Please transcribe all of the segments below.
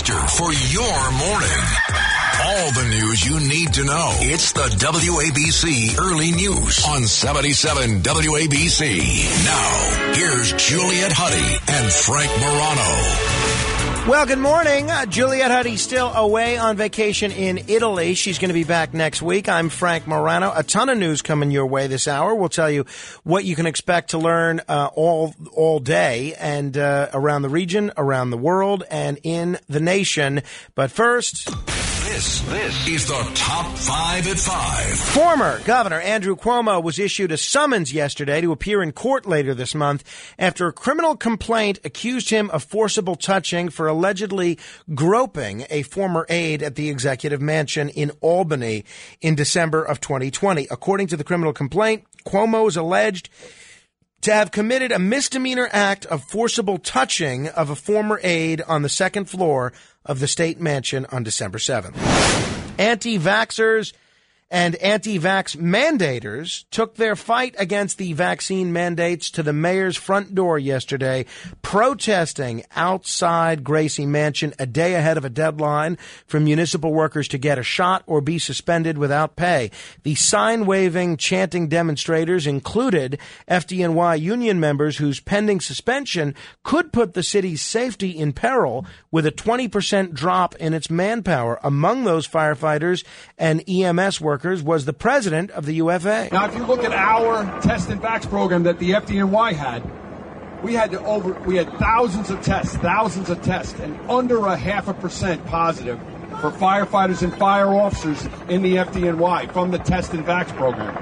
booster for your morning. All the news you need to know. It's the WABC Early News on 77 WABC. Now, here's Juliet Huddy and Frank Morano. Well, good morning. Juliet Huddy still away on vacation in Italy. She's going to be back next week. I'm Frank Morano. A ton of news coming your way this hour. We'll tell you what you can expect to learn all day and around the region, around the world, and in the nation. But first... This is the Top 5 at 5. Former Governor Andrew Cuomo was issued a summons yesterday to appear in court later this month after a criminal complaint accused him of forcible touching for allegedly groping a former aide at the executive mansion in Albany in December of 2020. According to the criminal complaint, Cuomo is alleged to have committed a misdemeanor act of forcible touching of a former aide on the second floor of the state mansion on December 7th. Anti-vaxxers and anti-vax mandators took their fight against the vaccine mandates to the mayor's front door yesterday, protesting outside Gracie Mansion a day ahead of a deadline for municipal workers to get a shot or be suspended without pay. The sign-waving, chanting demonstrators included FDNY union members whose pending suspension could put the city's safety in peril with a 20% drop in its manpower. Among those firefighters and EMS workers was the president of the UFA. Now, if you look at our test and vax program that the FDNY had, we had thousands of tests, and under 0.5% positive for firefighters and fire officers in the FDNY from the test and vax program.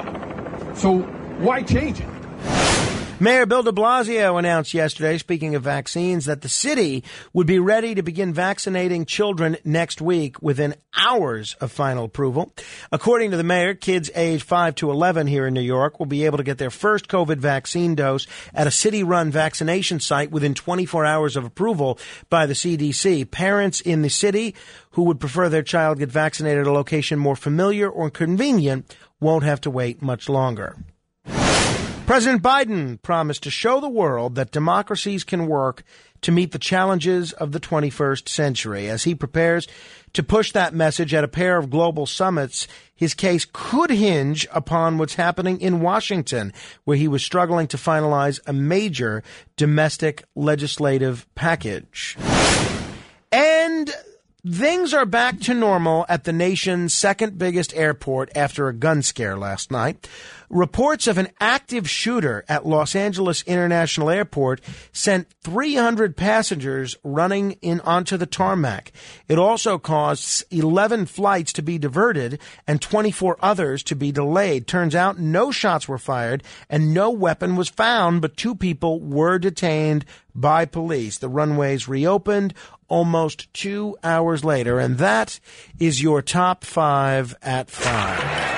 So why change it? Mayor Bill de Blasio announced yesterday, speaking of vaccines, that the city would be ready to begin vaccinating children next week within hours of final approval. According to the mayor, kids aged 5 to 11 here in New York will be able to get their first COVID vaccine dose at a city-run vaccination site within 24 hours of approval by the CDC. Parents in the city who would prefer their child get vaccinated at a location more familiar or convenient won't have to wait much longer. President Biden promised to show the world that democracies can work to meet the challenges of the 21st century. As he prepares to push that message at a pair of global summits, his case could hinge upon what's happening in Washington, where he was struggling to finalize a major domestic legislative package. And things are back to normal at the nation's second biggest airport after a gun scare last night. Reports of an active shooter at Los Angeles International Airport sent 300 passengers running in onto the tarmac. It also caused 11 flights to be diverted and 24 others to be delayed. Turns out no shots were fired and no weapon was found, but 2 people were detained by police. The runways reopened almost 2 hours later, and that is your top 5 at 5.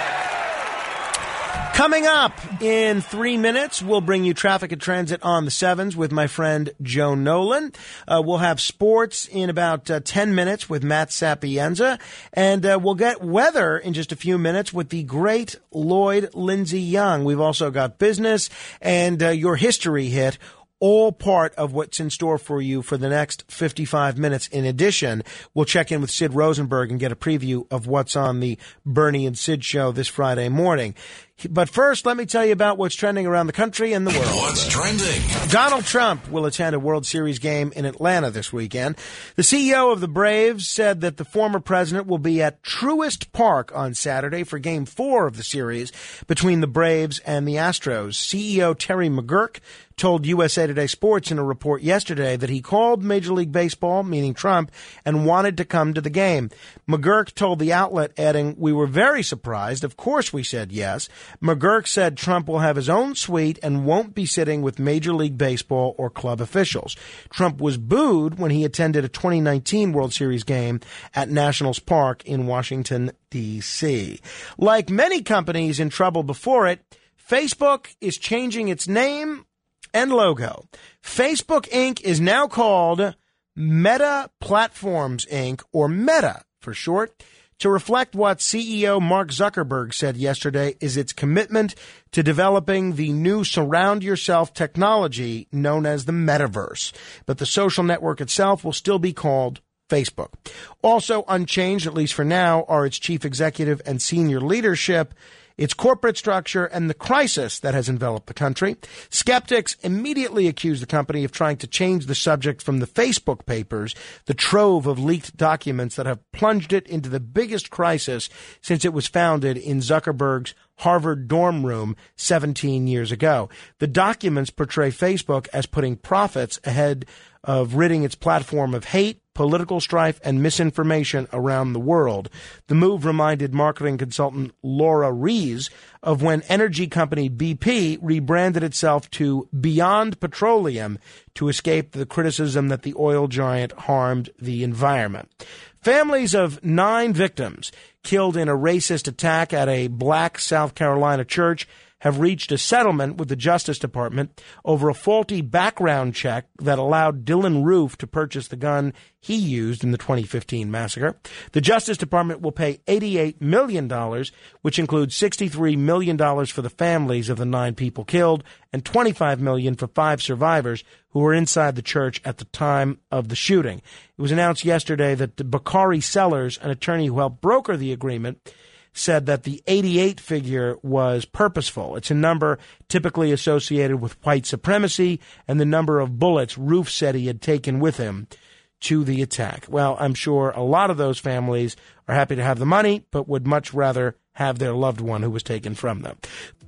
Coming up in 3 minutes, we'll bring you traffic and transit on the 7s with my friend Joe Nolan. We'll have sports in about 10 minutes with Matt Sapienza. And we'll get weather in just a few minutes with the great Lloyd Lindsay Young. We've also got business and your history hit, all part of what's in store for you for the next 55 minutes. In addition, we'll check in with Sid Rosenberg and get a preview of what's on the Bernie and Sid show this Friday morning. But first, let me tell you about what's trending around the country and the world. What's trending? Donald Trump will attend a World Series game in Atlanta this weekend. The CEO of the Braves said that the former president will be at Truist Park on Saturday for Game 4 of the series between the Braves and the Astros. CEO Terry McGuirk told USA Today Sports in a report yesterday that he called Major League Baseball, meaning Trump, and wanted to come to the game. McGuirk told the outlet, adding, "We were very surprised. Of course we said yes." McGuirk said Trump will have his own suite and won't be sitting with Major League Baseball or club officials. Trump was booed when he attended a 2019 World Series game at Nationals Park in Washington, D.C. Like many companies in trouble before it, Facebook is changing its name and logo. Facebook Inc. is now called Meta Platforms Inc., or Meta for short, to reflect what CEO Mark Zuckerberg said yesterday is its commitment to developing the new surround yourself technology known as the metaverse. But the social network itself will still be called Facebook. Also unchanged, at least for now, are its chief executive and senior leadership, its corporate structure, and the crisis that has enveloped the country. Skeptics immediately accuse the company of trying to change the subject from the Facebook papers, the trove of leaked documents that have plunged it into the biggest crisis since it was founded in Zuckerberg's Harvard dorm room 17 years ago. The documents portray Facebook as putting profits ahead of ridding its platform of hate, political strife, and misinformation around the world. The move reminded marketing consultant Laura Rees of when energy company BP rebranded itself to Beyond Petroleum to escape the criticism that the oil giant harmed the environment. Families of 9 victims killed in a racist attack at a black South Carolina church have reached a settlement with the Justice Department over a faulty background check that allowed Dylan Roof to purchase the gun he used in the 2015 massacre. The Justice Department will pay $88 million, which includes $63 million for the families of the 9 people killed and $25 million for 5 survivors who were inside the church at the time of the shooting. It was announced yesterday that Bakari Sellers, an attorney who helped broker the agreement, said that the 88 figure was purposeful. It's a number typically associated with white supremacy and the number of bullets Roof said he had taken with him to the attack. Well, I'm sure a lot of those families are happy to have the money, but would much rather have their loved one who was taken from them.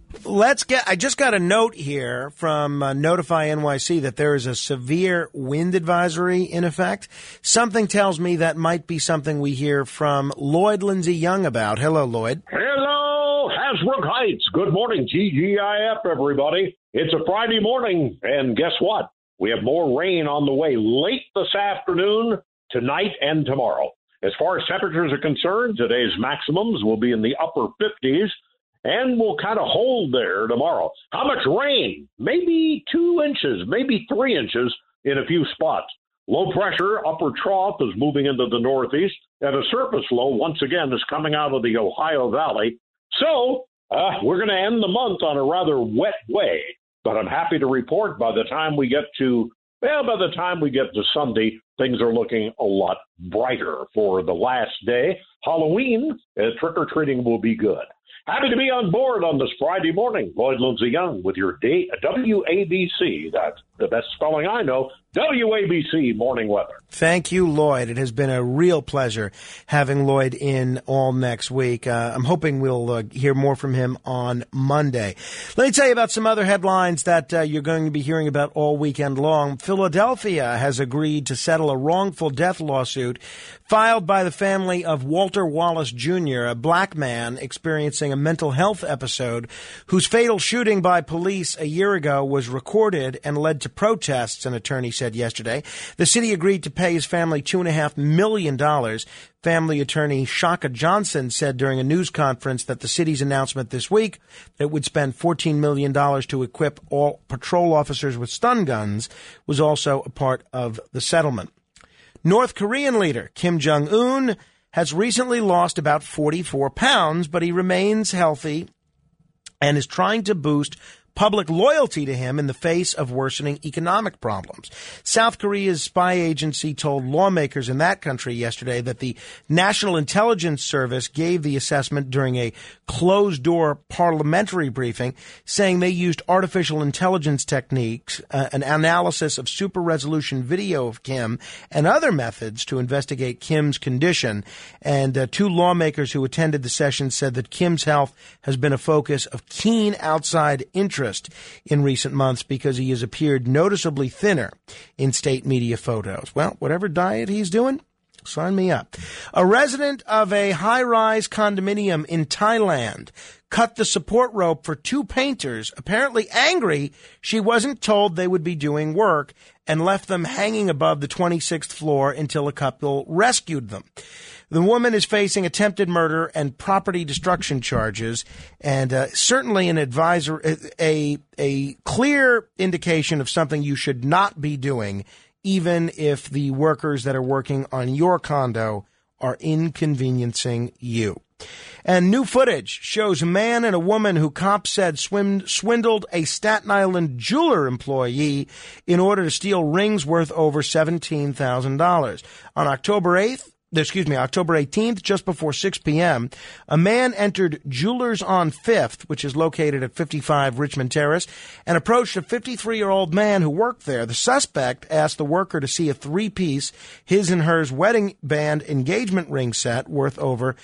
I just got a note here from Notify NYC that there is a severe wind advisory in effect. Something tells me that might be something we hear from Lloyd Lindsay Young about. Hello, Lloyd. Hello, Hasbrook Heights. Good morning, TGIF, everybody. It's a Friday morning, and guess what? We have more rain on the way late this afternoon, tonight, and tomorrow. As far as temperatures are concerned, today's maximums will be in the upper 50s. And we'll kind of hold there tomorrow. How much rain? Maybe 2 inches, maybe 3 inches in a few spots. Low pressure, upper trough is moving into the northeast, and a surface low, once again, is coming out of the Ohio Valley. So we're going to end the month on a rather wet way. But I'm happy to report by the time we get to Sunday, things are looking a lot brighter for the last day. Halloween, trick-or-treating will be good. Happy to be on board on this Friday morning. Lloyd Lindsay Young with your day, WABC. That's the best spelling I know. WABC morning weather. Thank you, Lloyd. It has been a real pleasure having Lloyd in all next week. I'm hoping we'll hear more from him on Monday. Let me tell you about some other headlines that you're going to be hearing about all weekend long. Philadelphia has agreed to settle a wrongful death lawsuit filed by the family of Walter Wallace Jr., a black man experiencing a mental health episode whose fatal shooting by police a year ago was recorded and led to protests, an attorney said yesterday. The city agreed to pay his family $2.5 million. Family attorney Shaka Johnson said during a news conference that the city's announcement this week that it would spend $14 million to equip all patrol officers with stun guns was also a part of the settlement. North Korean leader Kim Jong-un has recently lost about 44 pounds, but he remains healthy and is trying to boost public loyalty to him in the face of worsening economic problems. South Korea's spy agency told lawmakers in that country yesterday that the National Intelligence Service gave the assessment during a closed-door parliamentary briefing, saying they used artificial intelligence techniques, an analysis of super-resolution video of Kim, and other methods to investigate Kim's condition. And 2 lawmakers who attended the session said that Kim's health has been a focus of keen outside interest in recent months because he has appeared noticeably thinner in state media photos. Well, whatever diet he's doing, sign me up. A resident of a high-rise condominium in Thailand cut the support rope for 2 painters, apparently angry she wasn't told they would be doing work, and left them hanging above the 26th floor until a couple rescued them. The woman is facing attempted murder and property destruction charges, and certainly a clear indication of something you should not be doing, even if the workers that are working on your condo are inconveniencing you. And new footage shows a man and a woman who cops said swindled a Staten Island jeweler employee in order to steal rings worth over $17,000. On October 18th, just before 6 p.m., a man entered Jewelers on 5th, which is located at 55 Richmond Terrace, and approached a 53-year-old man who worked there. The suspect asked the worker to see a 3-piece his and hers wedding band engagement ring set worth over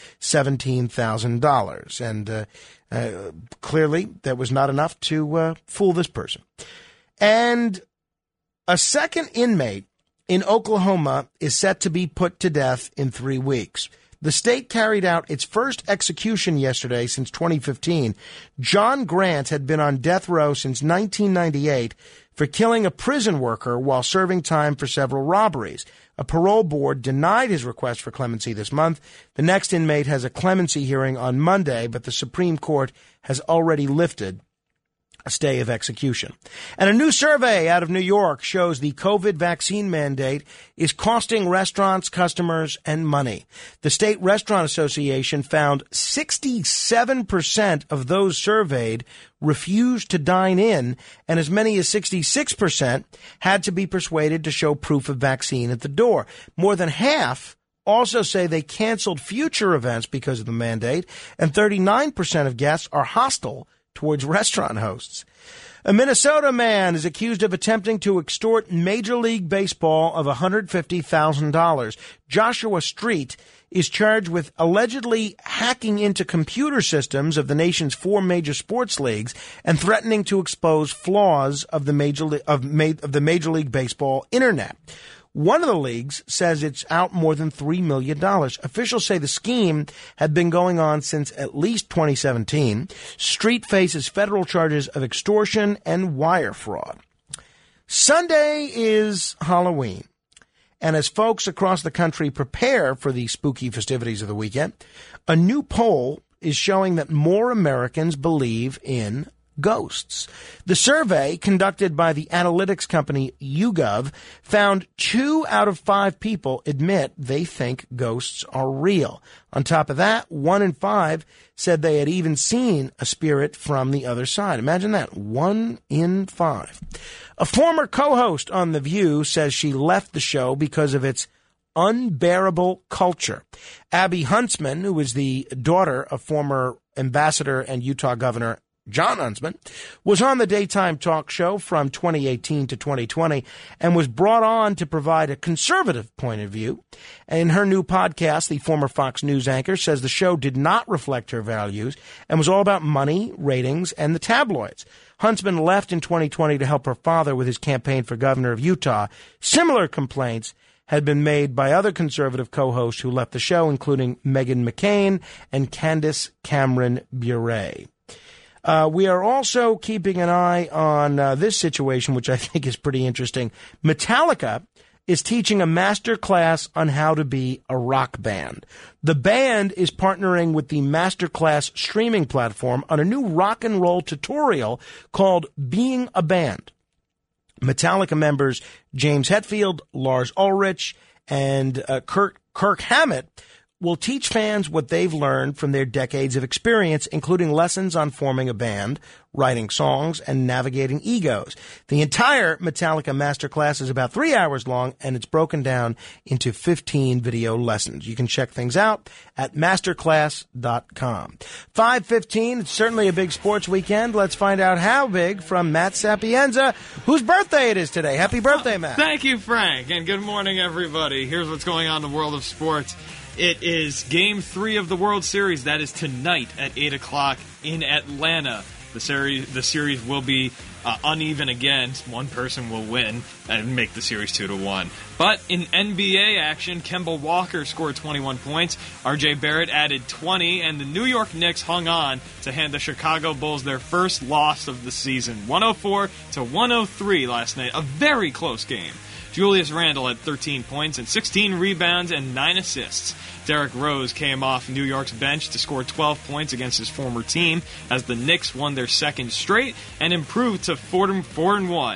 $17,000. And clearly, that was not enough to fool this person. And a second inmate in Oklahoma is set to be put to death in 3 weeks. The state carried out its first execution yesterday since 2015. John Grant had been on death row since 1998 for killing a prison worker while serving time for several robberies. A parole board denied his request for clemency this month. The next inmate has a clemency hearing on Monday, but the Supreme Court has already lifted a stay of execution. And a new survey out of New York shows the COVID vaccine mandate is costing restaurants, customers, and money. The State Restaurant Association found 67% of those surveyed refused to dine in, and as many as 66% had to be persuaded to show proof of vaccine at the door. More than half also say they canceled future events because of the mandate, and 39% of guests are hostile towards restaurant hosts. A Minnesota man is accused of attempting to extort Major League Baseball of $150,000. Joshua Street is charged with allegedly hacking into computer systems of the nation's 4 major sports leagues and threatening to expose flaws of the Major League Baseball internet. One of the leagues says it's out more than $3 million. Officials say the scheme had been going on since at least 2017. Street faces federal charges of extortion and wire fraud. Sunday is Halloween. And as folks across the country prepare for the spooky festivities of the weekend, a new poll is showing that more Americans believe in ghosts. The survey conducted by the analytics company YouGov found 2 out of 5 people admit they think ghosts are real. On top of that, 1 in 5 said they had even seen a spirit from the other side. Imagine that, 1 in 5. A former co-host on The View says she left the show because of its unbearable culture. Abby Huntsman, who is the daughter of former ambassador and Utah Governor John Huntsman, was on the daytime talk show from 2018 to 2020 and was brought on to provide a conservative point of view. In her new podcast, the former Fox News anchor says the show did not reflect her values and was all about money, ratings, and the tabloids. Huntsman left in 2020 to help her father with his campaign for governor of Utah. Similar complaints had been made by other conservative co-hosts who left the show, including Meghan McCain and Candace Cameron Bure. We are also keeping an eye on this situation, which I think is pretty interesting. Metallica is teaching a master class on how to be a rock band. The band is partnering with the Masterclass streaming platform on a new rock and roll tutorial called Being a Band. Metallica members James Hetfield, Lars Ulrich, and Kirk Hammett will teach fans what they've learned from their decades of experience, including lessons on forming a band, writing songs, and navigating egos. The entire Metallica Masterclass is about 3 hours long, and it's broken down into 15 video lessons. You can check things out at masterclass.com. 5:15, it's certainly a big sports weekend. Let's find out how big from Matt Sapienza, whose birthday it is today. Happy birthday, Matt. Thank you, Frank, and good morning, everybody. Here's what's going on in the world of sports. It is Game 3 of the World Series. That is tonight at 8 o'clock in Atlanta. The series will be uneven again. One person will win and make the series 2-1. But in NBA action, Kemba Walker scored 21 points. R.J. Barrett added 20, and the New York Knicks hung on to hand the Chicago Bulls their first loss of the season. 104-103 last night. A very close game. Julius Randle had 13 points and 16 rebounds and 9 assists. Derrick Rose came off New York's bench to score 12 points against his former team as the Knicks won their second straight and improved to 4-1.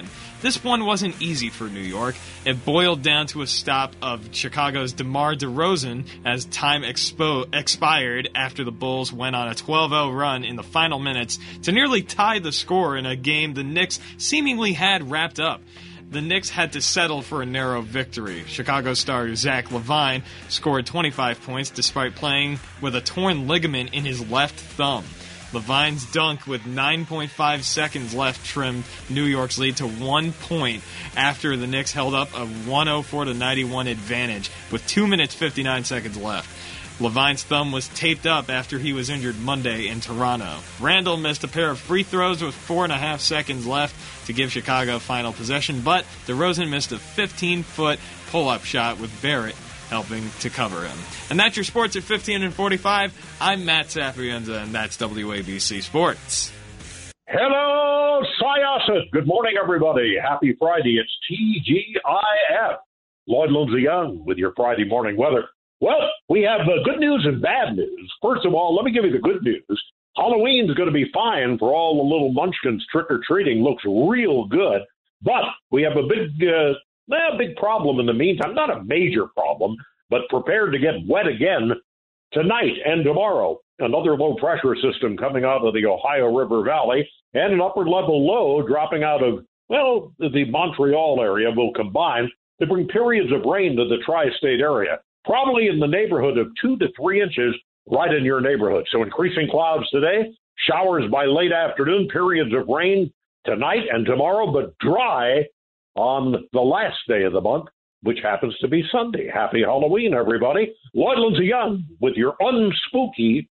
This one wasn't easy for New York. It boiled down to a stop of Chicago's DeMar DeRozan as time expired after the Bulls went on a 12-0 run in the final minutes to nearly tie the score in a game the Knicks seemingly had wrapped up. The Knicks had to settle for a narrow victory. Chicago star Zach LaVine scored 25 points despite playing with a torn ligament in his left thumb. LaVine's dunk with 9.5 seconds left trimmed New York's lead to 1 point after the Knicks held up a 104-91 advantage with 2 minutes 59 seconds left. LaVine's thumb was taped up after he was injured Monday in Toronto. Randall missed a pair of free throws with 4.5 seconds left to give Chicago final possession, but DeRozan missed a 15-foot pull-up shot with Barrett helping to cover him. And that's your sports at 15 and 45. I'm Matt Sapienza, and that's WABC Sports. Hello, Syosset. Good morning, everybody. Happy Friday. It's TGIF. Lloyd Lindsay Young with your Friday morning weather. Well, we have good news and bad news. First of all, let me give you the good news. Halloween's going to be fine for all the little munchkins trick-or-treating. Looks real good. But we have a big problem in the meantime. Not a major problem, but prepared to get wet again tonight and tomorrow. Another low-pressure system coming out of the Ohio River Valley and an upper-level low dropping out of, well, the Montreal area will combine to bring periods of rain to the tri-state area. Probably in the neighborhood of 2 to 3 inches right in your neighborhood. So increasing clouds today, showers by late afternoon, periods of rain tonight and tomorrow, but dry on the last day of the month, which happens to be Sunday. Happy Halloween, everybody. Lloyd Lindsay Young with your unspooky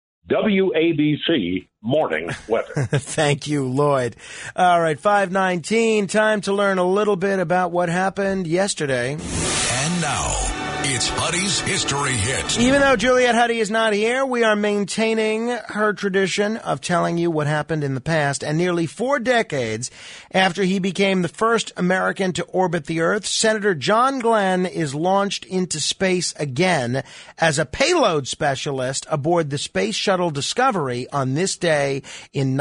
WABC morning weather. Thank you, Lloyd. All right, 5:19, time to learn a little bit about what happened yesterday. And now, it's Huddy's History Hit. Even though Juliet Huddy is not here, we are maintaining her tradition of telling you what happened in the past. And nearly 4 decades after he became the first American to orbit the Earth, Senator John Glenn is launched into space again as a payload specialist aboard the Space Shuttle Discovery on this day in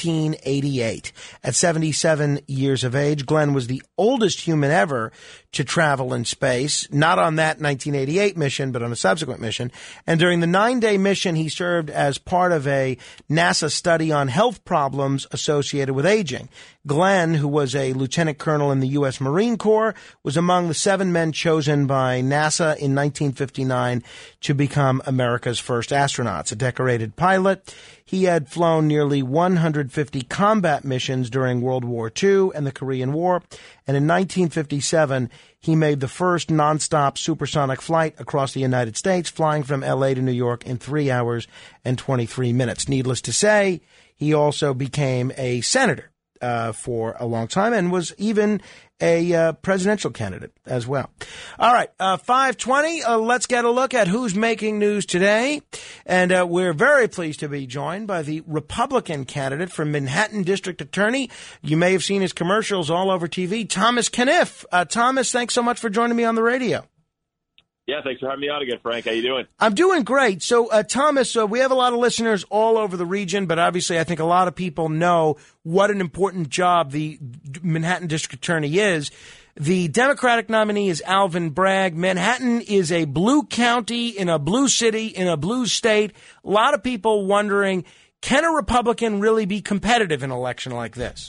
1988. At 77 years of age, Glenn was the oldest human ever to travel in space, not on that 1988 mission, but on a subsequent mission. And during the 9-day mission, he served as part of a NASA study on health problems associated with aging. Glenn, who was a lieutenant colonel in the U.S. Marine Corps, was among the 7 men chosen by NASA in 1959 to become America's first astronauts. A decorated pilot, he had flown nearly 150 combat missions during World War II and the Korean War, and in 1957, he made the first nonstop supersonic flight across the United States, flying from L.A. to New York in 3 hours and 23 minutes. Needless to say, he also became a senator for a long time and was even a presidential candidate as well. All right, 5:20, let's get a look at who's making news today. And we're very pleased to be joined by the Republican candidate for Manhattan District Attorney. You may have seen his commercials all over TV, Thomas Kenniff. Thomas, thanks so much for joining me on the radio. Yeah, thanks for having me on again, Frank. How you doing? I'm doing great. So, Thomas, we have a lot of listeners all over the region, but obviously I think a lot of people know what an important job the Manhattan District Attorney is. The Democratic nominee is Alvin Bragg. Manhattan is a blue county in a blue city in a blue state. A lot of people wondering, can a Republican really be competitive in an election like this?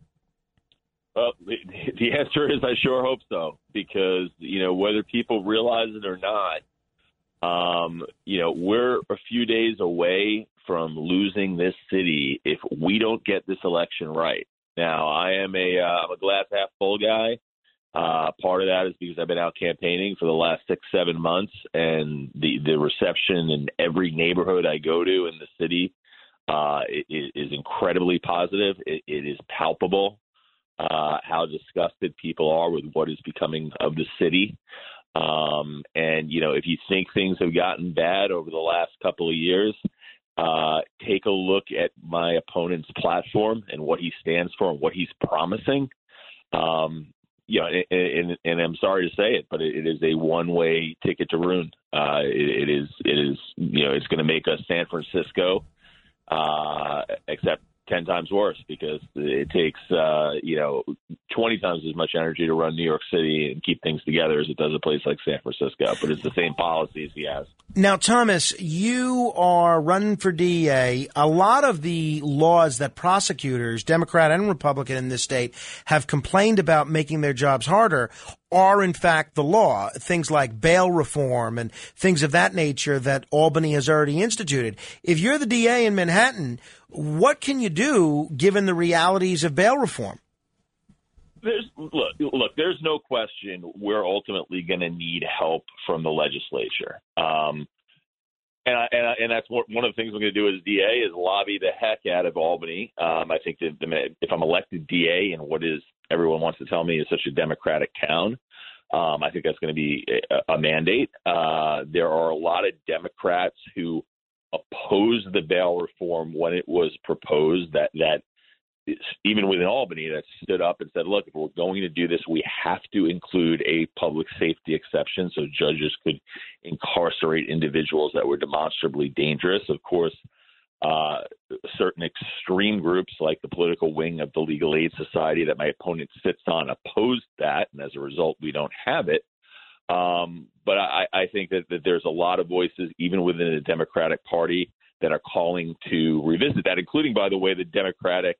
Well, the answer is I sure hope so, because, whether people realize it or not, we're a few days away from losing this city if we don't get this election right. Now, I'm a glass half full guy. Part of that is because I've been out campaigning for the last 6-7 months, and the reception in every neighborhood I go to in the city is incredibly positive. It is palpable. How disgusted people are with what is becoming of the city. If you think things have gotten bad over the last couple of years, take a look at my opponent's platform and what he stands for and what he's promising. And I'm sorry to say it, but it is a one-way ticket to ruin. It's going to make us San Francisco, except 10 times worse because it takes, 20 times as much energy to run New York City and keep things together as it does a place like San Francisco. But it's the same policies he has. Now, Thomas, you are running for DEA. A lot of the laws that prosecutors, Democrat and Republican in this state, have complained about making their jobs harder are, in fact, the law. Things like bail reform and things of that nature that Albany has already instituted. If you're the DA in Manhattan, what can you do given the realities of bail reform? Look, there's no question we're ultimately going to need help from the legislature. And that's one of the things we're going to do as DA is lobby the heck out of Albany. I think that if I'm elected DA in what is everyone wants to tell me is such a Democratic town, I think that's going to be a mandate. There are a lot of Democrats who opposed the bail reform when it was proposed that even within Albany that stood up and said, look, if we're going to do this, we have to include a public safety exception so judges could incarcerate individuals that were demonstrably dangerous. Of course, certain extreme groups like the political wing of the Legal Aid Society that my opponent sits on opposed that, and as a result, we don't have it. But I think that there's a lot of voices, even within the Democratic Party, that are calling to revisit that, including, by the way, the Democratic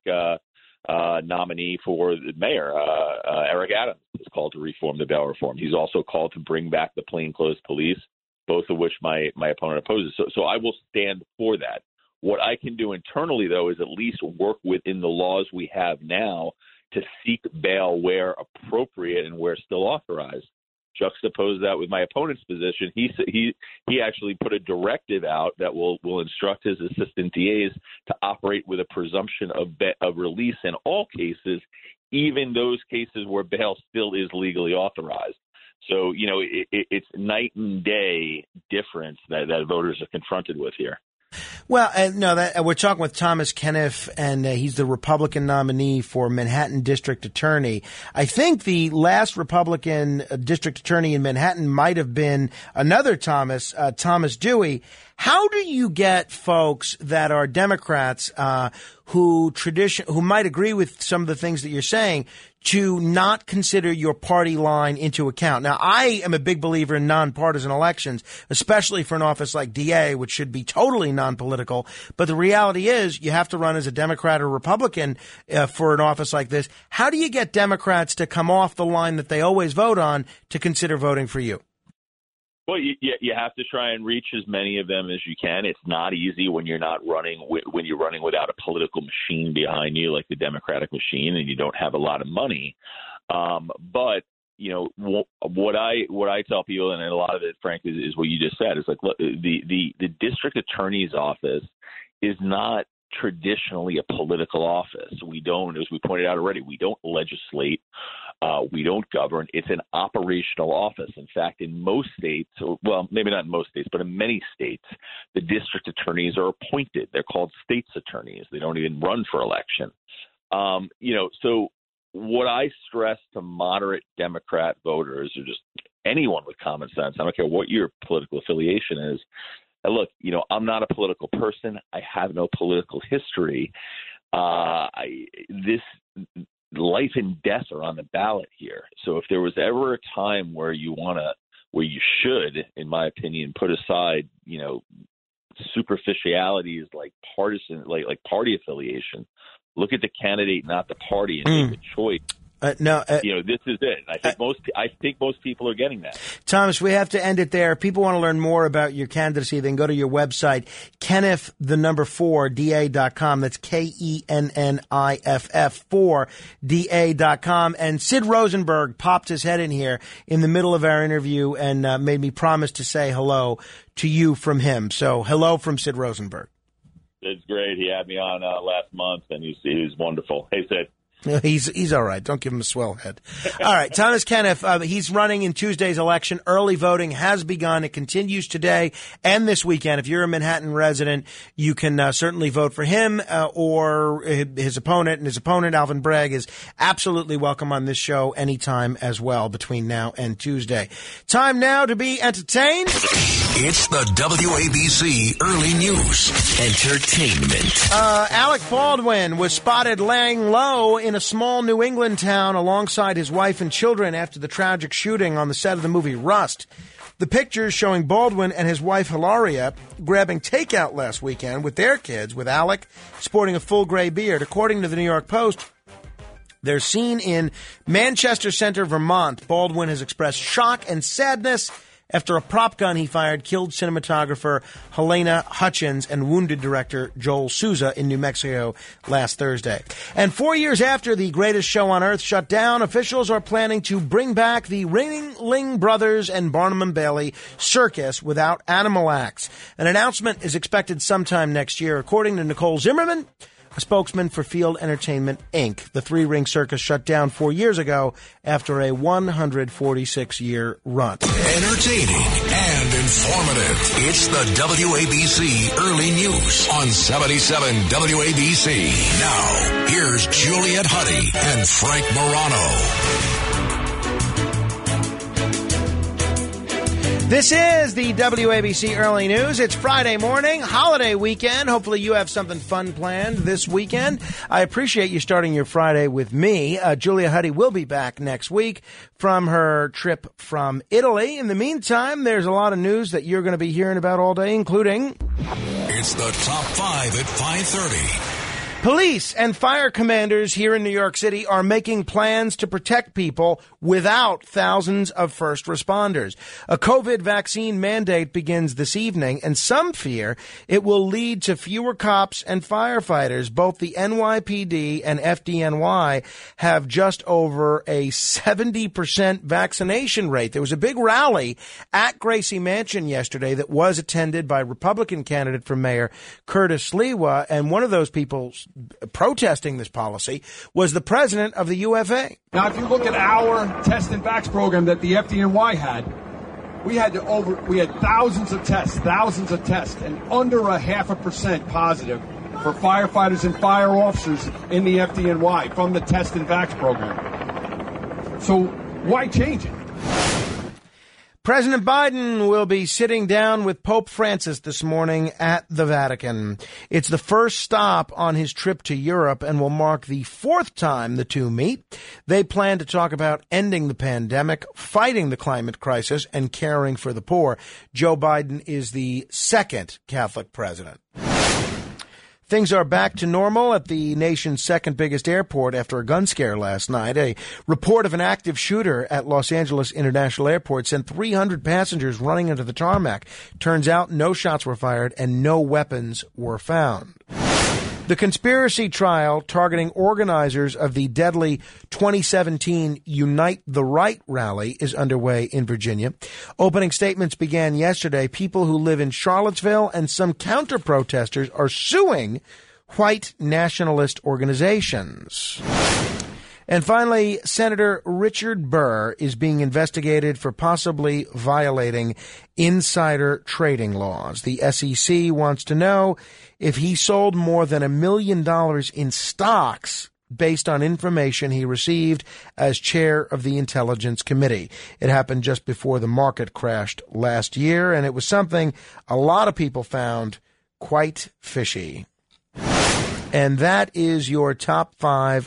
nominee for the mayor, Eric Adams, is called to reform the bail reform. He's also called to bring back the plainclothes police, both of which my opponent opposes. So I will stand for that. What I can do internally, though, is at least work within the laws we have now to seek bail where appropriate and where still authorized. Juxtapose that with my opponent's position. He actually put a directive out that will instruct his assistant DAs to operate with a presumption of release in all cases, even those cases where bail still is legally authorized. So, it's night and day difference that voters are confronted with here. Well, we're talking with Thomas Kenniff, and he's the Republican nominee for Manhattan District Attorney. I think the last Republican district attorney in Manhattan might have been another Thomas Dewey. How do you get folks that are Democrats who might agree with some of the things that you're saying to not consider your party line into account? Now, I am a big believer in nonpartisan elections, especially for an office like DA, which should be totally non-political. But the reality is you have to run as a Democrat or Republican for an office like this. How do you get Democrats to come off the line that they always vote on to consider voting for you? Well, you have to try and reach as many of them as you can. It's not easy when you're running without a political machine behind you like the Democratic machine, and you don't have a lot of money. But what I tell people, and a lot of it, frankly, is what you just said. Is like, look, the district attorney's office is not traditionally a political office. We don't, as we pointed out already, we don't legislate. We don't govern. It's an operational office. In fact, in most states, well, maybe not in most states, but in many states, the district attorneys are appointed. They're called state's attorneys. They don't even run for election. So what I stress to moderate Democrat voters, or just anyone with common sense, I don't care what your political affiliation is, look, I'm not a political person. I have no political history. Life and death are on the ballot here. So if there was ever a time where you should, in my opinion, put aside, superficialities like partisan, like party affiliation, look at the candidate, not the party, and make a choice. This is it. I think most people are getting that. Thomas, we have to end it there. If people want to learn more about your candidacy, they can go to your website, Kenniff4DA.com. That's KENNIFF4DA.com. And Sid Rosenberg popped his head in here in the middle of our interview and made me promise to say hello to you from him. So hello from Sid Rosenberg. It's great. He had me on last month, and he was wonderful. Hey, Sid. He's all right. Don't give him a swell head. All right. Thomas Kenniff, he's running in Tuesday's election. Early voting has begun. It continues today and this weekend. If you're a Manhattan resident, you can certainly vote for him or his opponent. And his opponent, Alvin Bragg, is absolutely welcome on this show anytime as well between now and Tuesday. Time now to be entertained. It's the WABC Early News. Entertainment. Alec Baldwin was spotted laying low in a small New England town alongside his wife and children after the tragic shooting on the set of the movie Rust. The pictures showing Baldwin and his wife Hilaria grabbing takeout last weekend with their kids, with Alec sporting a full gray beard. According to the New York Post, they're seen in Manchester Center, Vermont. Baldwin has expressed shock and sadness after a prop gun he fired killed cinematographer Helena Hutchins and wounded director Joel Souza in New Mexico last Thursday. And 4 years after The Greatest Show on Earth shut down, officials are planning to bring back the Ringling Brothers and Barnum and Bailey circus without animal acts. An announcement is expected sometime next year. According to Nicole Zimmerman, a spokesman for Field Entertainment, Inc., the three-ring circus shut down 4 years ago after a 146-year run. Entertaining and informative. It's the WABC Early News on 77 WABC. Now, here's Juliet Huddy and Frank Morano. This is the WABC Early News. It's Friday morning, holiday weekend. Hopefully you have something fun planned this weekend. I appreciate you starting your Friday with me. Julia Huddy will be back next week from her trip from Italy. In the meantime, there's a lot of news that you're going to be hearing about all day, including... It's the Top 5 at 5:30. Police and fire commanders here in New York City are making plans to protect people without thousands of first responders. A COVID vaccine mandate begins this evening, and some fear it will lead to fewer cops and firefighters. Both the NYPD and FDNY have just over a 70% vaccination rate. There was a big rally at Gracie Mansion yesterday that was attended by Republican candidate for mayor Curtis Sliwa, and one of those people protesting this policy was the president of the UFA. Now, if you look at our test and vax program that the FDNY had, we had thousands of tests, and under 0.5% positive for firefighters and fire officers in the FDNY from the test and vax program. So why change it? President Biden will be sitting down with Pope Francis this morning at the Vatican. It's the first stop on his trip to Europe and will mark the fourth time the two meet. They plan to talk about ending the pandemic, fighting the climate crisis, and caring for the poor. Joe Biden is the second Catholic president. Things are back to normal at the nation's second biggest airport after a gun scare last night. A report of an active shooter at Los Angeles International Airport sent 300 passengers running into the tarmac. Turns out no shots were fired and no weapons were found. The conspiracy trial targeting organizers of the deadly 2017 Unite the Right rally is underway in Virginia. Opening statements began yesterday. People who live in Charlottesville and some counter-protesters are suing white nationalist organizations. And finally, Senator Richard Burr is being investigated for possibly violating insider trading laws. The SEC wants to know if he sold more than $1 million in stocks based on information he received as chair of the Intelligence Committee. It happened just before the market crashed last year, and it was something a lot of people found quite fishy. And that is your top 5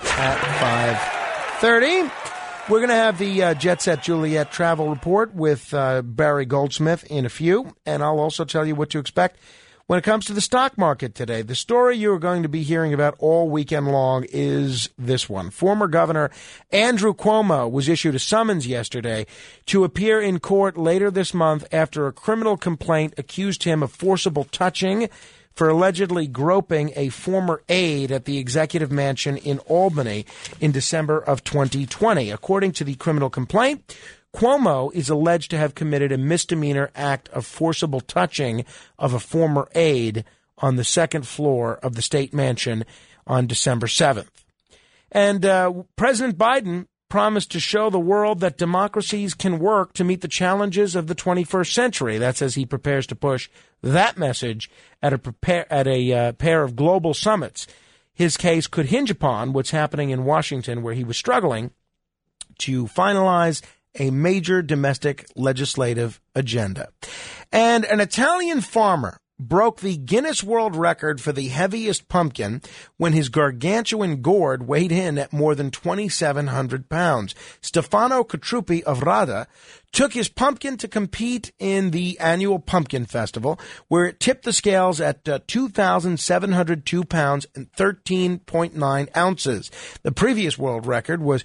at 5:30. We're going to have the Jet Set Juliet travel report with Barry Goldsmith in a few, and I'll also tell you what to expect when it comes to the stock market today. The story you're going to be hearing about all weekend long is this one. Former Governor Andrew Cuomo was issued a summons yesterday to appear in court later this month after a criminal complaint accused him of forcible touching for allegedly groping a former aide at the executive mansion in Albany in December of 2020. According to the criminal complaint, Cuomo is alleged to have committed a misdemeanor act of forcible touching of a former aide on the second floor of the state mansion on December 7th. And President Biden promised to show the world that democracies can work to meet the challenges of the 21st century. That's as he prepares to push that message at a pair of global summits. His case could hinge upon what's happening in Washington, where he was struggling to finalize a major domestic legislative agenda. And an Italian farmer broke the Guinness World Record for the heaviest pumpkin when his gargantuan gourd weighed in at more than 2,700 pounds. Stefano Catruppi of Rada took his pumpkin to compete in the annual Pumpkin Festival, where it tipped the scales at 2,702 pounds and 13.9 ounces. The previous world record was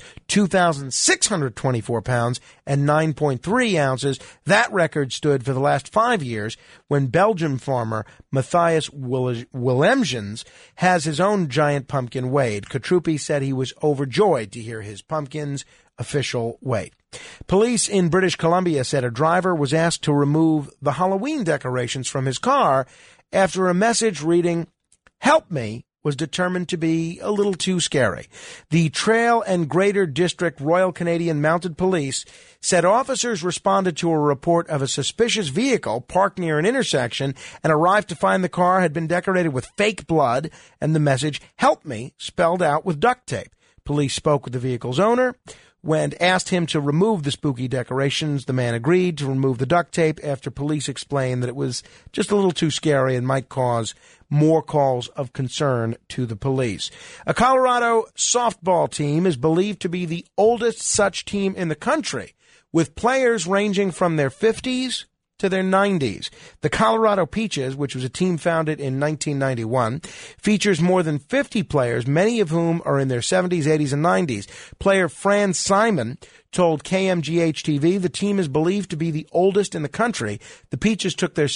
2,624 pounds and 9.3 ounces. That record stood for the last 5 years when Belgian farmer Matthias Willemsens has his own giant pumpkin weighed. Catruppi said he was overjoyed to hear his pumpkin's official weight. Police in British Columbia said a driver was asked to remove the Halloween decorations from his car after a message reading, "Help me," was determined to be a little too scary. The Trail and Greater District Royal Canadian Mounted Police said officers responded to a report of a suspicious vehicle parked near an intersection and arrived to find the car had been decorated with fake blood and the message, "Help me," spelled out with duct tape. Police spoke with the vehicle's owner and asked him to remove the spooky decorations. The man agreed to remove the duct tape after police explained that it was just a little too scary and might cause more calls of concern to the police. A Colorado softball team is believed to be the oldest such team in the country, with players ranging from their 50s to their 90s. The Colorado Peaches, which was a team founded in 1991, features more than 50 players, many of whom are in their 70s, 80s, and 90s. Player Fran Simon told KMGH-TV the team is believed to be the oldest in the country. The Peaches took their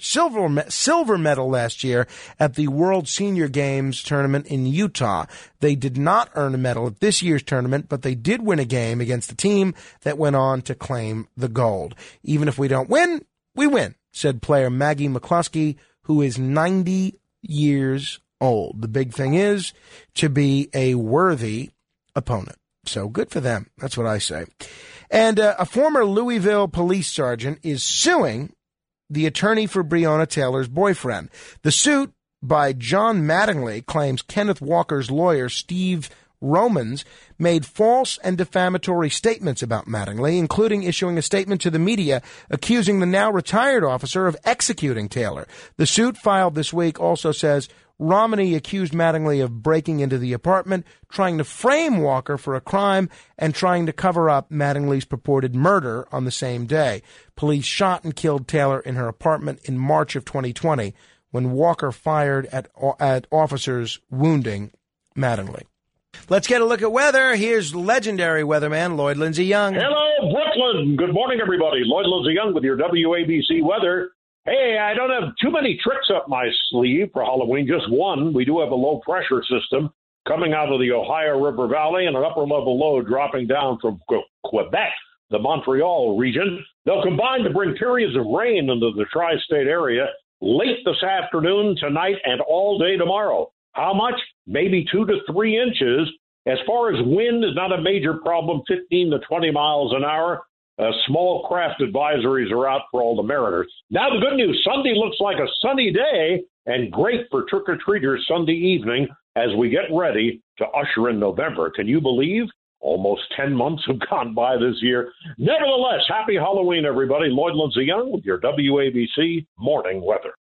silver medal last year at the World Senior Games tournament in Utah. They did not earn a medal at this year's tournament, but they did win a game against the team that went on to claim the gold. Even if we don't win, we win, said player Maggie McCluskey, who is 90 years old. The big thing is to be a worthy opponent. So good for them. That's what I say. And a former Louisville police sergeant is suing the attorney for Breonna Taylor's boyfriend. The suit by John Mattingly claims Kenneth Walker's lawyer, Steve Romans, made false and defamatory statements about Mattingly, including issuing a statement to the media accusing the now retired officer of executing Taylor. The suit filed this week also says Romney accused Mattingly of breaking into the apartment, trying to frame Walker for a crime, and trying to cover up Mattingly's purported murder on the same day. Police shot and killed Taylor in her apartment in March of 2020 when Walker fired at officers, wounding Mattingly. Let's get a look at weather. Here's legendary weatherman Lloyd Lindsay Young. Hello, Brooklyn. Good morning, everybody. Lloyd Lindsay Young with your WABC weather. Hey, I don't have too many tricks up my sleeve for Halloween, just one. We do have a low-pressure system coming out of the Ohio River Valley and an upper-level low dropping down from Quebec, the Montreal region. They'll combine to bring periods of rain into the tri-state area late this afternoon, tonight, and all day tomorrow. How much? Maybe 2 to 3 inches. As far as wind is not a major problem, 15 to 20 miles an hour. Small craft advisories are out for all the mariners. Now the good news, Sunday looks like a sunny day and great for trick-or-treaters Sunday evening as we get ready to usher in November. Can you believe? Almost 10 months have gone by this year. Nevertheless, happy Halloween, everybody. Lloyd Lindsay Young with your WABC morning weather.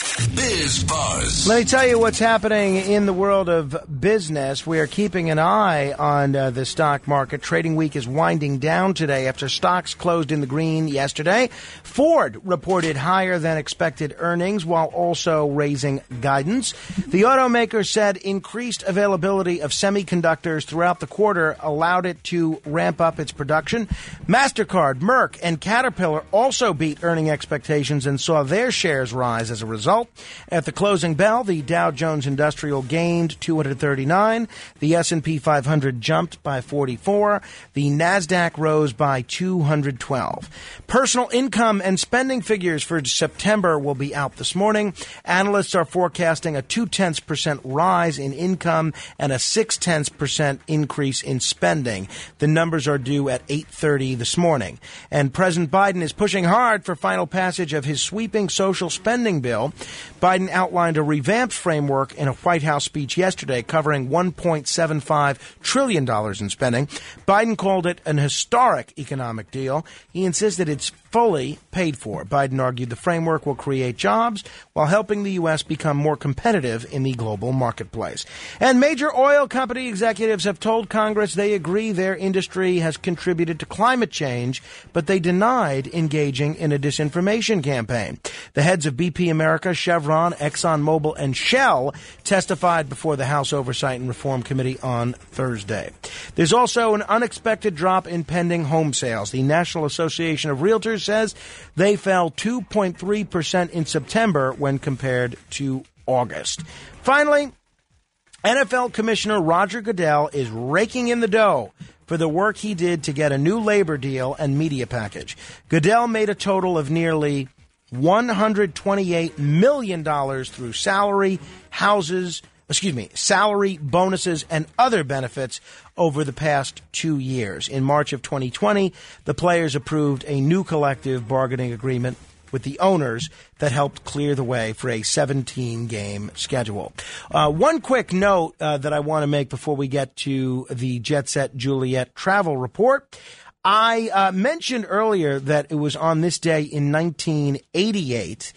Biz Buzz. Let me tell you what's happening in the world of business. We are keeping an eye on the stock market. Trading week is winding down today after stocks closed in the green yesterday. Ford reported higher than expected earnings while also raising guidance. The automaker said increased availability of semiconductors throughout the quarter allowed it to ramp up its production. MasterCard, Merck, and Caterpillar also beat earning expectations and saw their shares rise as a result. At the closing bell, the Dow Jones Industrial gained 239. The S&P 500 jumped by 44. The NASDAQ rose by 212. Personal income and spending figures for September will be out this morning. Analysts are forecasting a 0.2% rise in income and a 0.6% increase in spending. The numbers are due at 8:30 this morning. And President Biden is pushing hard for final passage of his sweeping social spending bill. Biden outlined a revamped framework in a White House speech yesterday covering $1.75 trillion in spending. Biden called it an historic economic deal. He insisted it's fully paid for. Biden argued the framework will create jobs while helping the U.S. become more competitive in the global marketplace. And major oil company executives have told Congress they agree their industry has contributed to climate change, but they denied engaging in a disinformation campaign. The heads of BP America, Chevron, ExxonMobil, and Shell testified before the House Oversight and Reform Committee on Thursday. There's also an unexpected drop in pending home sales. The National Association of Realtors says they fell 2.3% in September when compared to August. Finally, NFL Commissioner Roger Goodell is raking in the dough for the work he did to get a new labor deal and media package. Goodell made a total of nearly $128 million through salary, salary, bonuses, and other benefits over the past 2 years. In March of 2020, the players approved a new collective bargaining agreement with the owners that helped clear the way for a 17-game schedule. One quick note that I want to make before we get to the Jet Set Juliet travel report. I mentioned earlier that it was on this day in 1988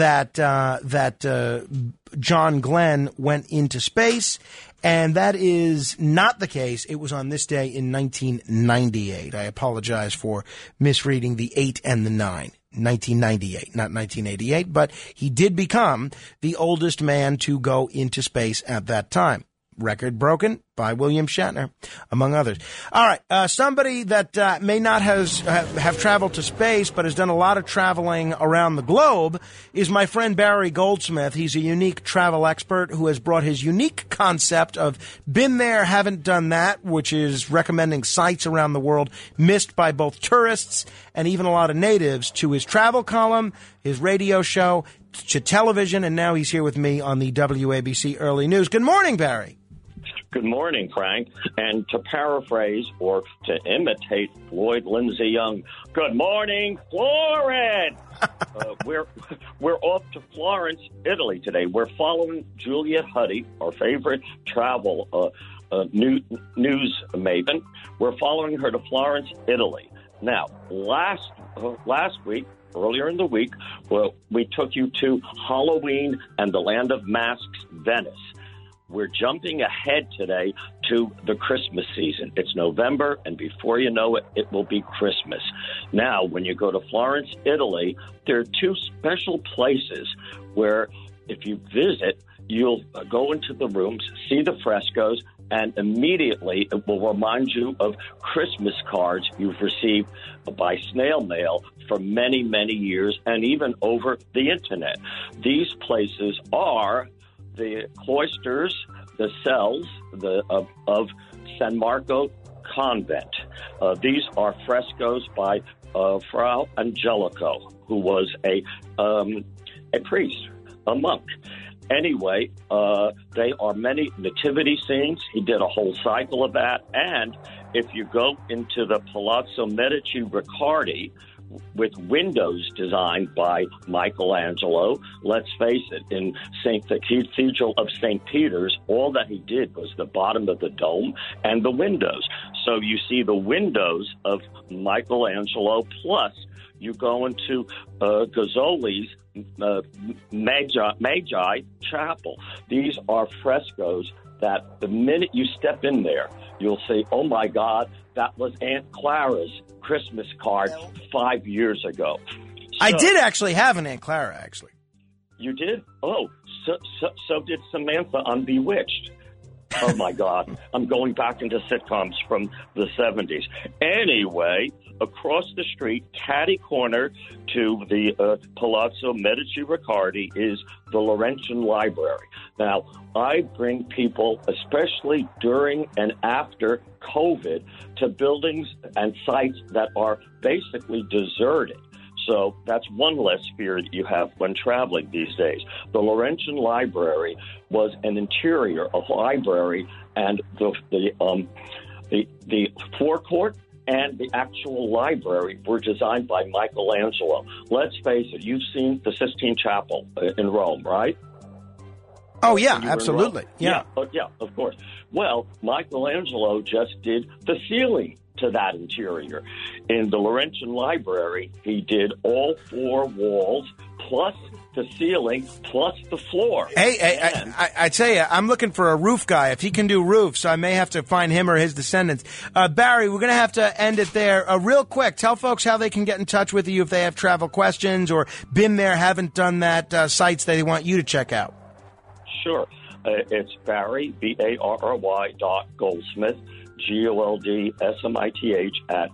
that John Glenn went into space, and that is not the case. It was on this day in 1998. I apologize for misreading the 8 and the 9. 1998, not 1988, but he did become the oldest man to go into space at that time. Record broken by William Shatner, among others. All right, somebody that may not have traveled to space but has done a lot of traveling around the globe is my friend Barry Goldsmith. He's a unique travel expert who has brought his unique concept of been there, haven't done that, which is recommending sites around the world missed by both tourists and even a lot of natives, to his travel column, his radio show, to television, and now he's here with me on the WABC Early News. Good morning, Barry. Good morning, Frank. And to paraphrase or to imitate Floyd Lindsay Young, good morning, Florence. We're off to Florence, Italy today. We're following Juliet Huddy, our favorite travel news maven. We're following her to Florence, Italy. Now, last week, earlier in the week, we took you to Halloween and the Land of Masks, Venice. We're jumping ahead today to the Christmas season. It's November, and before you know it, it will be Christmas. Now, when you go to Florence, Italy, there are two special places where if you visit, you'll go into the rooms, see the frescoes, and immediately it will remind you of Christmas cards you've received by snail mail for many, many years, and even over the Internet. These places are the cloisters, the cells of San Marco Convent. These are frescoes by Fra Angelico, who was a priest, a monk. Anyway, they are many nativity scenes. He did a whole cycle of that. And if you go into the Palazzo Medici Riccardi, with windows designed by Michelangelo. Let's face it, in the Cathedral of St. Peter's, all that he did was the bottom of the dome and the windows. So you see the windows of Michelangelo, plus you go into Gozzoli's Magi Chapel. These are frescoes that the minute you step in there, you'll say, oh, my God, that was Aunt Clara's Christmas card 5 years ago. I did actually have an Aunt Clara, actually. You did? Oh, so did Samantha on Bewitched. Oh, my God. I'm going back into sitcoms from the 70s. Anyway, across the street, catty corner to the Palazzo Medici Riccardi, is the Laurentian Library. Now, I bring people, especially during and after COVID, to buildings and sites that are basically deserted. So that's one less fear that you have when traveling these days. The Laurentian Library was an interior, a library, and the forecourt and the actual library were designed by Michelangelo. Let's face it, you've seen the Sistine Chapel in Rome, right? Oh, yeah, absolutely. Yeah, of course. Well, Michelangelo just did the ceiling to that interior. In the Laurentian Library, he did all four walls, plus the ceiling, plus the floor. Hey, I tell you, I'm looking for a roof guy. If he can do roofs, I may have to find him or his descendants. Barry, we're going to have to end it there. Real quick, tell folks how they can get in touch with you if they have travel questions or been there, haven't done that, sites they want you to check out. Sure. It's Barry, Barry .Goldsmith, GOLDSMITH at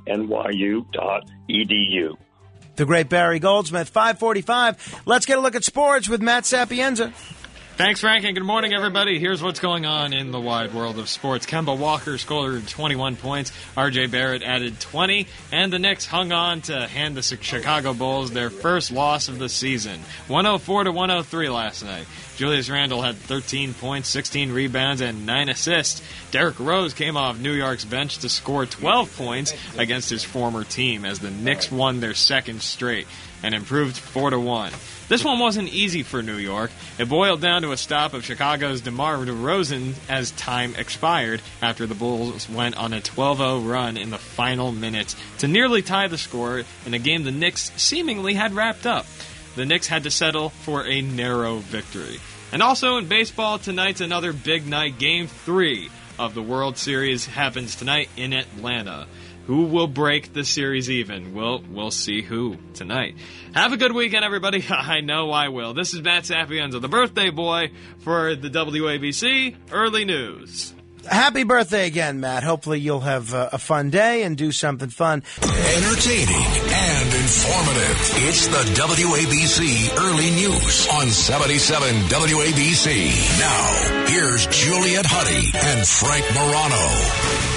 NYU.edu. The great Barry Goldsmith, 5:45. Let's get a look at sports with Matt Sapienza. Thanks, Frank, and good morning, everybody. Here's what's going on in the wide world of sports. Kemba Walker scored 21 points. R.J. Barrett added 20, and the Knicks hung on to hand the Chicago Bulls their first loss of the season, 104-103 last night. Julius Randle had 13 points, 16 rebounds, and 9 assists. Derrick Rose came off New York's bench to score 12 points against his former team as the Knicks won their second straight and improved 4-1. This one wasn't easy for New York. It boiled down to a stop of Chicago's DeMar DeRozan as time expired after the Bulls went on a 12-0 run in the final minutes to nearly tie the score in a game the Knicks seemingly had wrapped up. The Knicks had to settle for a narrow victory. And also in baseball, tonight's another big night. Game 3 of the World Series happens tonight in Atlanta. Who will break the series even? We'll see who tonight. Have a good weekend, everybody. I know I will. This is Matt Sapienza, the birthday boy for the WABC Early News. Happy birthday again, Matt. Hopefully you'll have a fun day and do something fun. Entertaining and informative. It's the WABC Early News on 77 WABC. Now, here's Juliet Huddy and Frank Morano.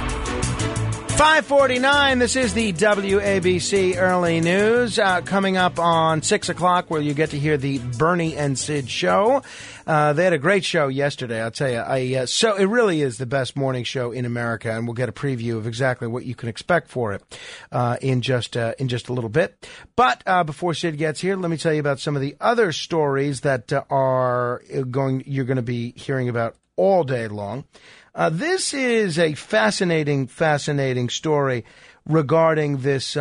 5:49, this is the WABC Early News. Coming up on 6 o'clock, where you get to hear the Bernie and Sid show. They had a great show yesterday, I'll tell you. So it really is the best morning show in America, and we'll get a preview of exactly what you can expect for it in just a little bit. But before Sid gets here, let me tell you about some of the other stories that you're going to be hearing about all day long. This is a fascinating story regarding this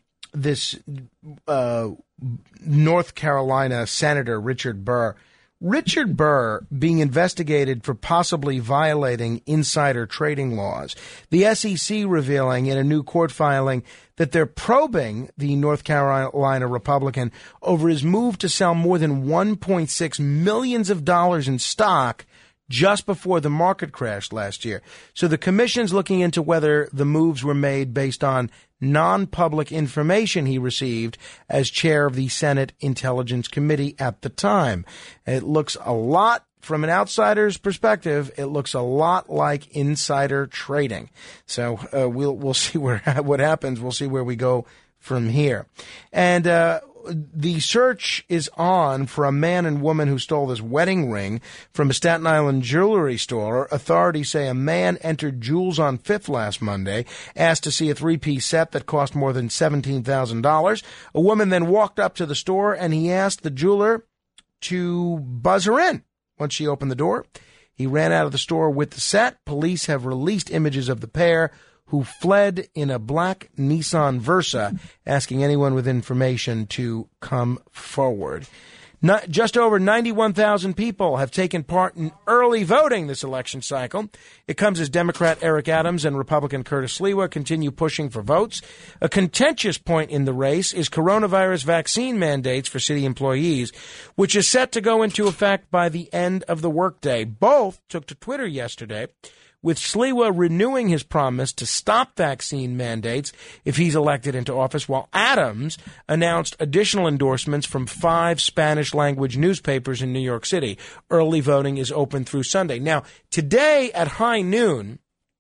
North Carolina Senator Richard Burr. Richard Burr being investigated for possibly violating insider trading laws. The SEC revealing in a new court filing that they're probing the North Carolina Republican over his move to sell more than $1.6 million in stock just before the market crashed last year. So the commission's looking into whether the moves were made based on non-public information he received as chair of the Senate Intelligence Committee at the time. It looks a lot, from an outsider's perspective, it looks a lot like insider trading. So we'll see what happens. We'll see where we go from here. And the search is on for a man and woman who stole this wedding ring from a Staten Island jewelry store. Authorities say a man entered Jewels on Fifth last Monday, asked to see a three-piece set that cost more than $17,000. A woman then walked up to the store, and he asked the jeweler to buzz her in. Once she opened the door, he ran out of the store with the set. Police have released images of the pair, who fled in a black Nissan Versa, asking anyone with information to come forward. Just over 91,000 people have taken part in early voting this election cycle. It comes as Democrat Eric Adams and Republican Curtis Sliwa continue pushing for votes. A contentious point in the race is coronavirus vaccine mandates for city employees, which is set to go into effect by the end of the workday. Both took to Twitter yesterday with Sliwa renewing his promise to stop vaccine mandates if he's elected into office, while Adams announced additional endorsements from 5 Spanish-language newspapers in New York City. Early voting is open through Sunday. Now, today at high noon,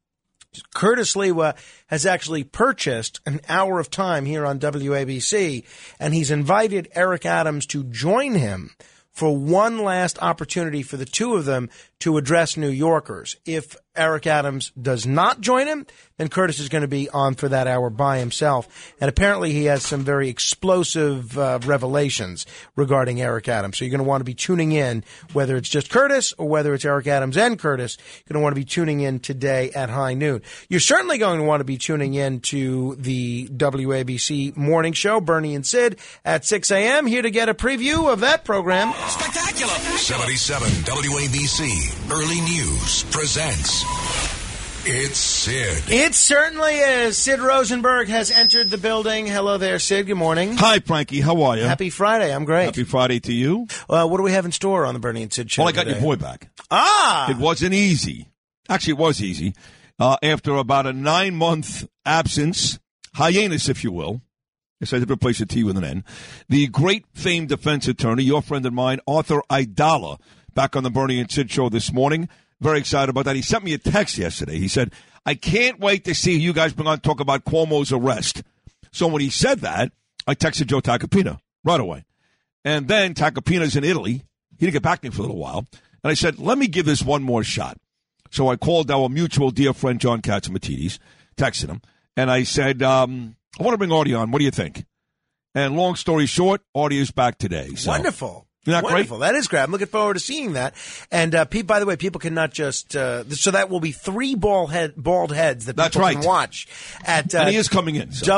Curtis Sliwa has actually purchased an hour of time here on WABC, and he's invited Eric Adams to join him for one last opportunity for the two of them to address New Yorkers. If Eric Adams does not join him, then Curtis is going to be on for that hour by himself. And apparently he has some very explosive revelations regarding Eric Adams. So you're going to want to be tuning in, whether it's just Curtis or whether it's Eric Adams and Curtis. You're going to want to be tuning in today at high noon. You're certainly going to want to be tuning in to the WABC morning show, Bernie and Sid, at 6 a.m. Here to get a preview of that program. Spectacular! 77 WABC Early News presents It's Sid. It certainly is. Sid Rosenberg has entered the building. Hello there, Sid. Good morning. Hi, Frankie. How are you? Happy Friday. I'm great. Happy Friday to you. What do we have in store on the Bernie and Sid show Well, I got today? your boy back. Ah! It wasn't easy. Actually, it was easy. After about a 9-month absence, hiatus, if you will. Yes, I did replace a T with an N. The great famed defense attorney, your friend and mine, Arthur Aidala, back on the Bernie and Sid show this morning. Very excited about that. He sent me a text yesterday. He said, I can't wait to see you guys bring on talk about Cuomo's arrest. So when he said that, I texted Joe Tacopina right away. And then Tacopina's in Italy. He didn't get back to me for a little while. And I said, let me give this one more shot. So I called our mutual dear friend John Catsimatidis, texted him, and I said, I want to bring Artie on. What do you think? And long story short, Artie is back today. So. Wonderful. Isn't that Wonderful. great? That is great. I'm looking forward to seeing that. And, by the way, people can not just, so that will be 3 bald heads that That's people right. can watch at, and he is coming in. So.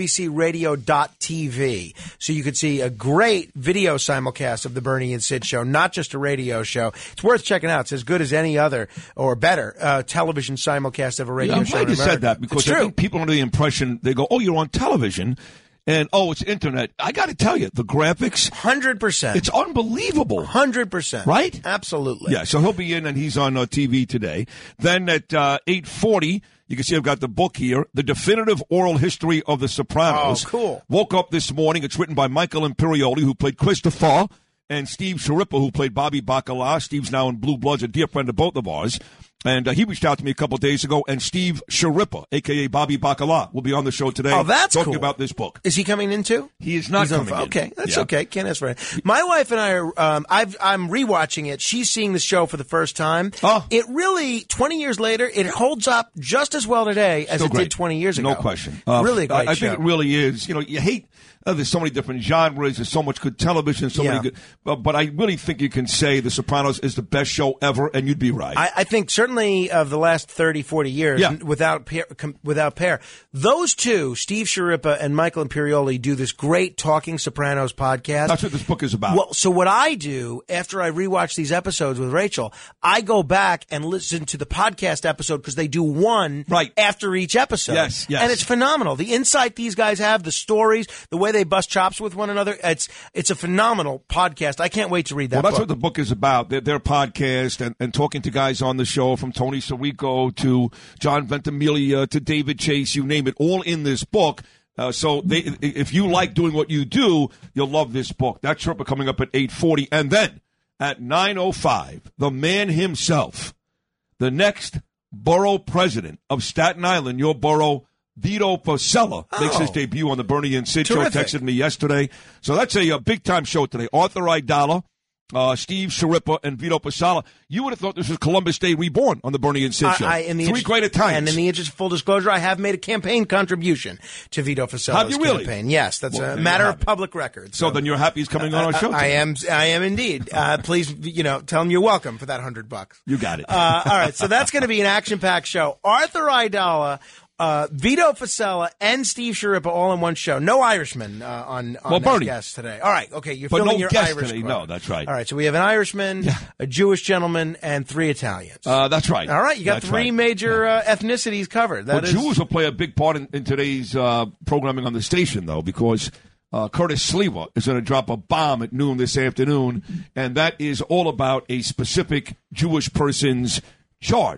WABCRadio.tv. So you could see a great video simulcast of the Bernie and Sid show, not just a radio show. It's worth checking out. It's as good as any other or better, television simulcast of a radio I'm show. glad you said that because it's true. I think people are under the impression, they go, oh, you're on television. And, oh, it's internet. I got to tell you, the graphics. 100%. It's unbelievable. 100%. Right? Absolutely. Yeah, so he'll be in, and he's on TV today. Then at 8:40, you can see I've got the book here, The Definitive Oral History of the Sopranos. Oh, cool. Woke up this morning. It's written by Michael Imperioli, who played Christopher, and Steve Sciarippa, who played Bobby Bacala. Steve's now in Blue Bloods, a dear friend of both of ours. And he reached out to me a couple of days ago, and Steve Sciarippa, a.k.a. Bobby Bacala, will be on the show today. Oh, that's talking cool. about this book. Is he coming in too? He is not coming in. Okay, that's Yeah. okay. Can't ask for it. My wife and I are. I'm rewatching it. She's seeing the show for the first time. Oh. It really, 20 years later, it holds up just as well today as Still it great. did 20 years ago. No question. Really a great I show. think it really is. You know, you hate. There's so many different genres. There's so much good television. So many good. But I really think you can say The Sopranos is the best show ever, and you'd be right. I think certainly of the last 30, 40 years, Yeah. without pair, those two, Steve Sciarippa and Michael Imperioli, do this great Talking Sopranos podcast. That's what this book is about. Well, so what I do after I rewatch these episodes with Rachel, I go back and listen to the podcast episode because they do one Right. after each episode. Yes. And it's phenomenal. The insight these guys have, the stories, the way they bust chops with one another. It's a phenomenal podcast. I can't wait to read that Well, that's book. what the book is about. Their podcast and talking to guys on the show, from Tony Sirico to John Ventimiglia to David Chase, you name it, all in this book. So if you like doing what you do, you'll love this book. That's coming up at 8:40. And then at 9:05, the man himself, the next borough president of Staten Island, your borough, Vito Fossella, makes his debut on the Bernie and Sid Terrific. show. Texted me yesterday. So that's a big-time show today. Arthur Aidala, Steve Sciarippa, and Vito Fossella. You would have thought this was Columbus Day Reborn on the Bernie and Sid show. Three great Italians. And in the interest of full disclosure, I have made a campaign contribution to Vito Fossella's Have you really? campaign. Yes, that's Well, a there matter you of have it. public record. So then you're happy he's coming on our show I today. am indeed. Please, tell him you're welcome for that $100. You got it. All right, so that's going to be an action-packed show. Arthur Aidala, Vito Fossella, and Steve Sciarippa all in one show. No Irishman on Bernie. guest today. All right, okay, you're But filling no your guest Irish today. quota. No, that's right. All right, so we have an Irishman, a Jewish gentleman, and 3 Italians. That's right. All right, you got That's 3 right. major ethnicities covered. Well, Jews will play a big part in today's programming on the station, though, because Curtis Sliwa is going to drop a bomb at noon this afternoon, and that is all about a specific Jewish person's charge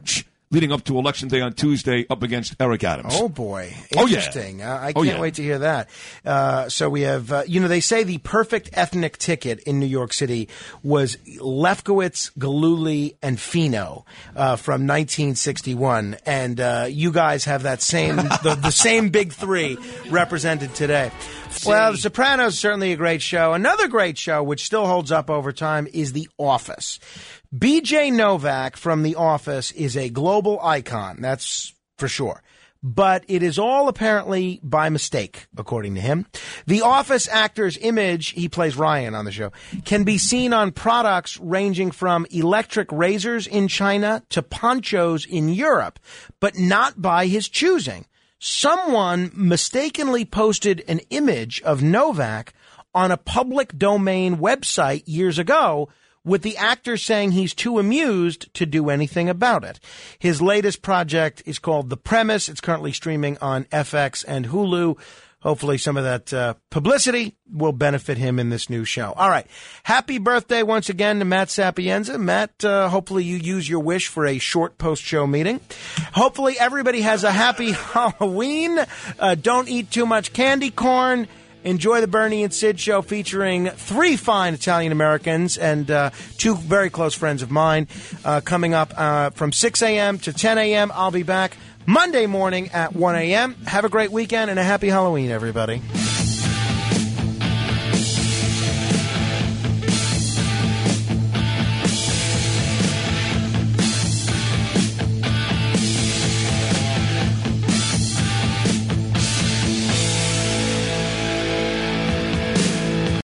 leading up to Election Day on Tuesday up against Eric Adams. Oh, boy. Oh, yeah. Interesting. I can't wait to hear that. So we have, they say the perfect ethnic ticket in New York City was Lefkowitz, Gillooly, and Fino from 1961. And you guys have that same, the same big three represented today. Well, The Sopranos is certainly a great show. Another great show, which still holds up over time, is The Office. B.J. Novak from The Office is a global icon, that's for sure. But it is all apparently by mistake, according to him. The Office actor's image, he plays Ryan on the show, can be seen on products ranging from electric razors in China to ponchos in Europe, but not by his choosing. Someone mistakenly posted an image of Novak on a public domain website years ago, with the actor saying he's too amused to do anything about it. His latest project is called The Premise. It's currently streaming on FX and Hulu. Hopefully some of that publicity will benefit him in this new show. All right. Happy birthday once again to Matt Sapienza. Matt, hopefully you use your wish for a short post-show meeting. Hopefully everybody has a happy Halloween. Don't eat too much candy corn. Enjoy the Bernie and Sid show featuring 3 fine Italian Americans and 2 very close friends of mine coming up from 6 a.m. to 10 a.m. I'll be back Monday morning at 1 a.m. Have a great weekend and a happy Halloween, everybody.